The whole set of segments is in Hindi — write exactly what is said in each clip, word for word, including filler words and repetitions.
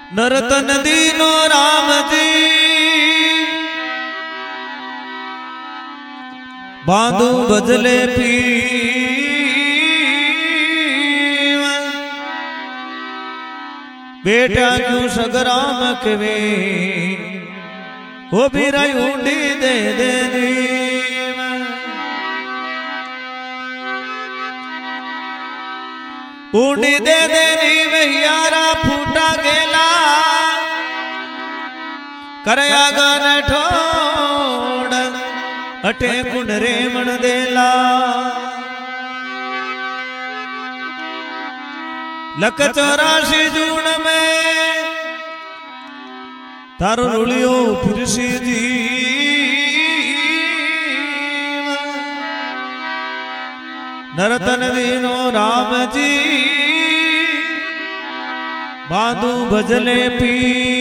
नरतन दीनो राम जी बांधू बदले पी बेटा क्यों सगराम कवे वो भी ऊंडी दे देनी ऊंडी दे देनी वैयारा फूटा गेला करया गन ठोड़ अटे कुंड रेमण देला लख चौरासी जून में तारो रुलियो फिर सीधी नरतन दीनो राम जी बांधू भजले पी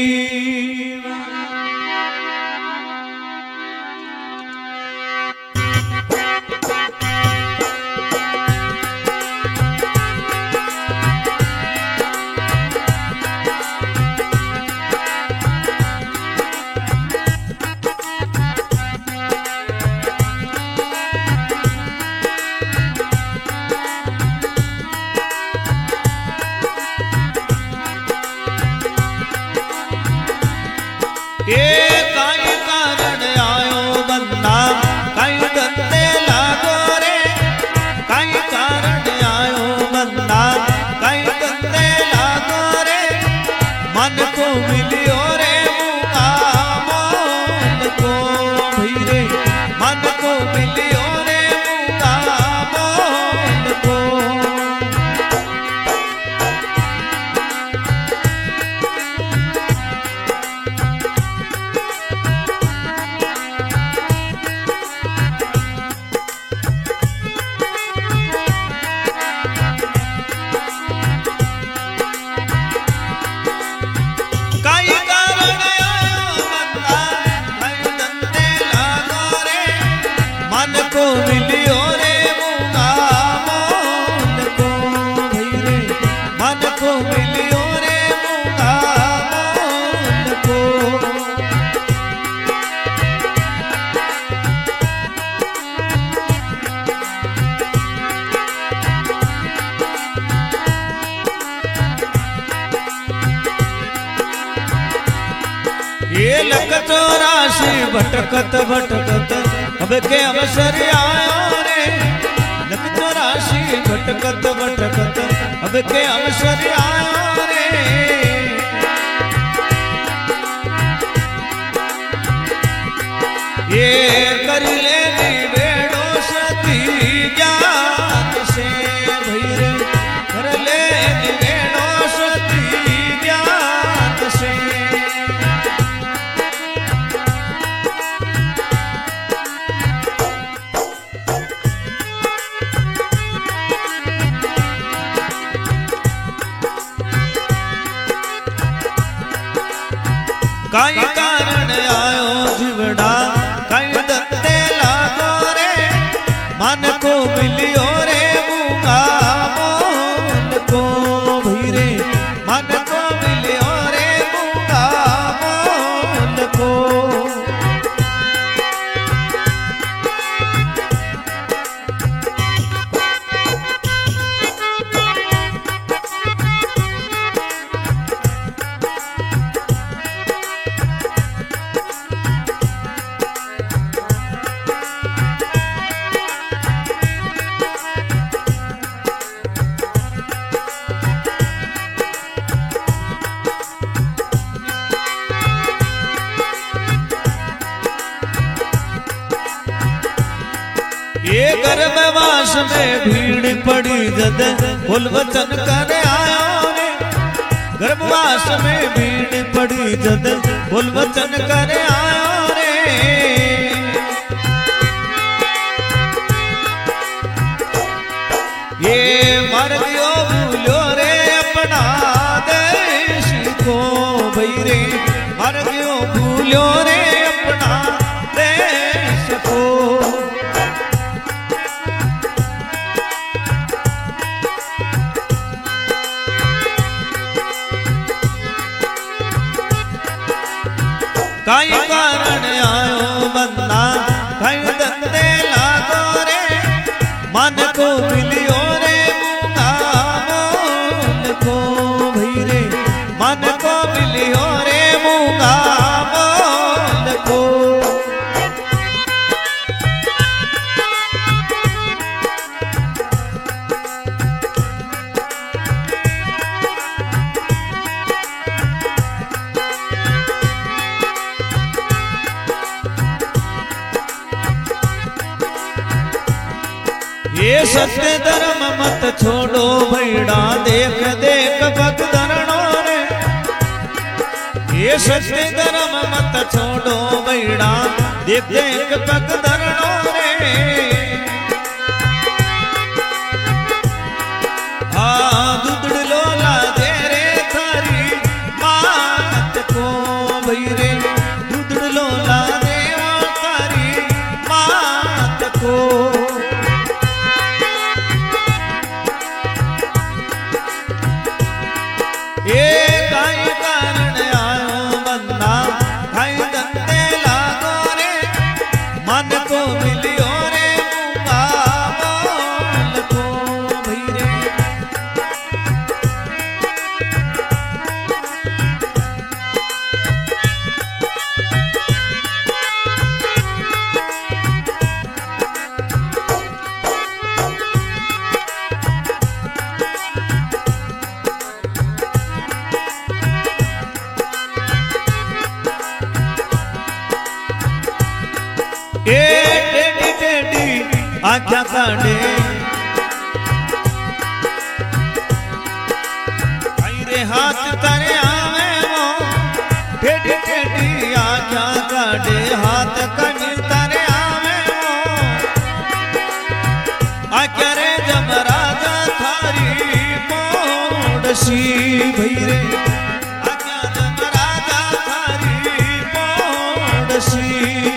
ये लख चौरासी भटकत भटकत अब के अवसर आयो रे लख चौरासी भटकत भटकत अब के अवसर आयो रे ये कर ले बेड़ो सती ज्ञान से भैरे कर ले बेड़ो सती ज्ञान से काई कारण आयो जीवड़ा काई दत्ते लागो रे मन को मिलियो रे मुंगा मोल को भीरे मन को मिलियो रे मुंगा मोल को ये गर्भवास में भीड़ पड़ी जद बोल वचन कर आयो रे गर्भवास में भीड़ पड़ी जद बोल वचन कर आयो रे ये मर दियो भूलो रे अपना देश को भैरे मर दियो भूलो रे अपना देश को बंदा कहीं धंधे लागो रे मन को मिलियो रे मूंगा मोल को भई रे मन को मिलियो रे मूंगा मोल को। ये सत्य धर्म मत छोड़ो भैड़ा देख देख भक्त धरणो रे ये सत्य धर्म मत छोड़ो भैड़ा देख देख भक्त धरणो रे। हाँ दूध लोला दे रे थारी मात को भई रे दूध लोला दे थारी मात को। ये काई कारण आयो बंदा काई धंधे लागो रे मन को मिलियो रे मूंगा मोल को भई रे। ए टेडी टेडी आख्या काढ़े आई रे हाथ तारे आवे वो टेडी टेडी आख्या काढ़े हाथ कनी तारे आवे वो आख्या रे जब राजा थारी मोड़सी भई रे आख्या जब राजा थारी मोड़सी।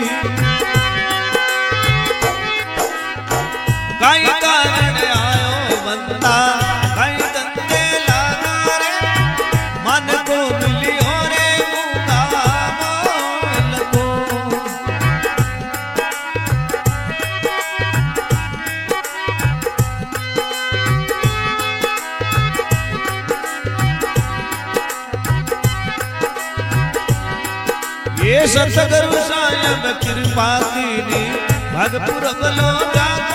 काई कारण आयो बंदा काई धंधे लागो रे मन को मिलियो रे मूंगा मोल को। ये सतगुरु साहिब कृपा कीनी भगपुर बलो जागो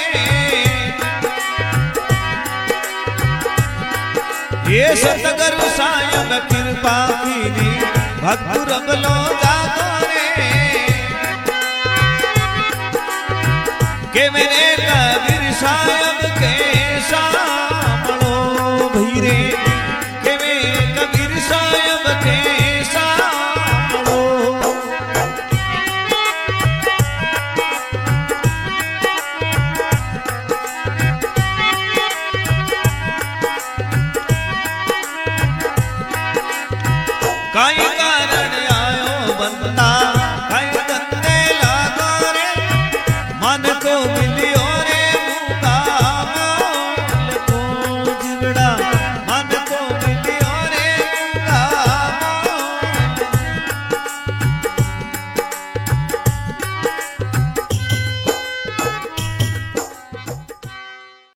ये सतगुरु साहिब कृपा कीनी भगपुर बलो जागो रे के मेरे कबीर साहिब के सामणो भई रे के मेरे कबीर साहिब के सामणो। काई कारण आयो बंदा काई धंधे लागो रे मन को